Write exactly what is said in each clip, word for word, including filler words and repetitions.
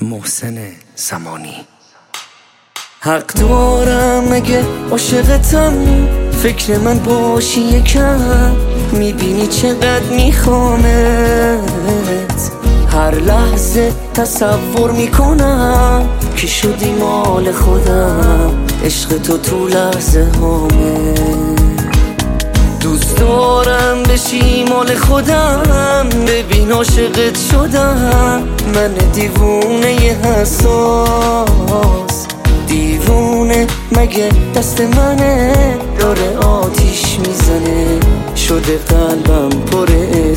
محسن زمانی. حق دارم اگه عاشقتم، فکر من باشی یکم، میبینی چقدر میخوامت، هر لحظه تصور میکنم که شدی مال خودم، عشق تو تو لحظه هامه. دوست دارم بشی مال خودم، ببین عاشقت شدم، من دیوونه حساس. دیوونه مگه دست منه، داره آتیش میزنه، شده قلبم پر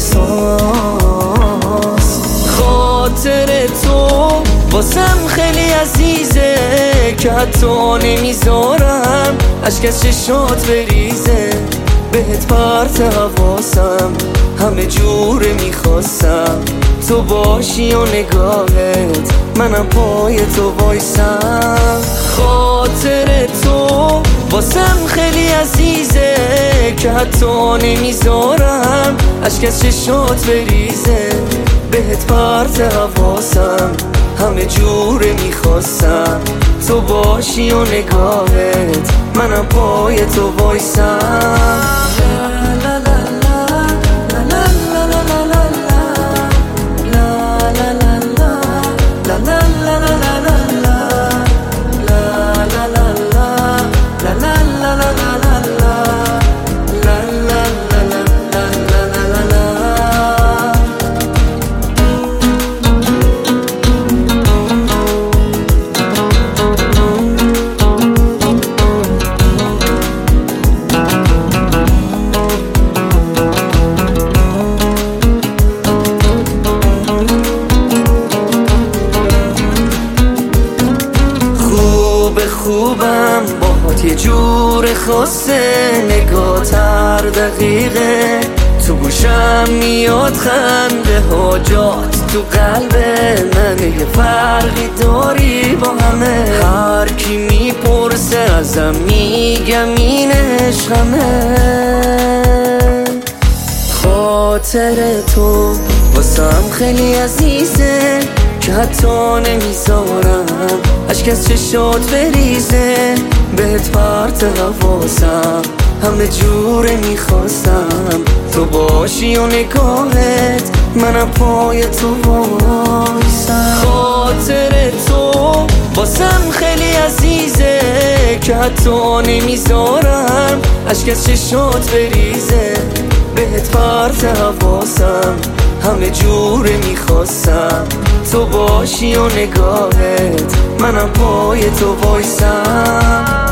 احساس. خاطر تو واسم خیلی عزیزه که حتی نمیذارم اشک از چشات بریزه. بهت پرت حواسم، همه جوره میخواستم تو باشی و نگاهت منم پای تو وایسم. خاطر تو واسم خیلی عزیزه که حتی نمیذارم اشک از چشات بریزه. بهت پرت حواسم، همه جوره میخواستم تو باشی و نگاهت منم پای تو وایسم. خوبم باهات یه جور خاصه، نگات هر دقیقه تو گوشم میاد، خنده ها جات تو قلب من، یه فرقی داری با همه. هر کی میپرسه ازم میگم این عشقمه. خاطر تو واسم خیلی عزیزه که حتی نمیذارم اشک از چشات بریزه. بهت پرت حواسم، همه جوره میخواستم تو باشی و نگاهت منم پای تو وایسم. خاطر تو واسم خیلی عزیزه که حتی نمیذارم اشک از چشات بریزه. بهت پرت حواسم، همه جوره میخواستم تو باشی و نگاهت منم پای تو وایسم.